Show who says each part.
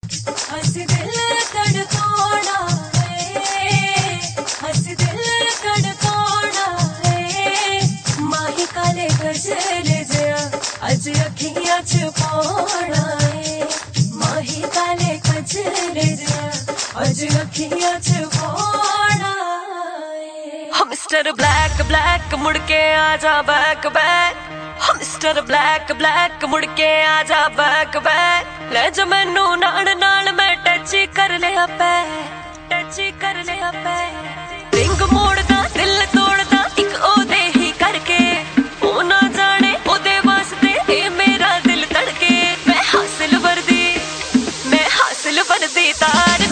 Speaker 1: हंस दिल धड़काना है, हंस दिल धड़काना है। माही काले गजरे जया अज अखियां च पाना है। माही काले गजरे जया अज अखियां च पाना है। हम मिस्टर ब्लैक ब्लैक मुड़ के आजा बैक बैक। हम मिस्टर ब्लैक ब्लैक मुड़ के आजा बैक बैक। ले जा मैनू नाल नाल मैं टच कर लिया पै, टच कर लिया पै। रिंग मोड़दा दिल तोड़दा इक ओदे ही करके। ओ ना जाने ओदे वास्ते ए मेरा दिल धड़के। मैं हासिल वर्दी तार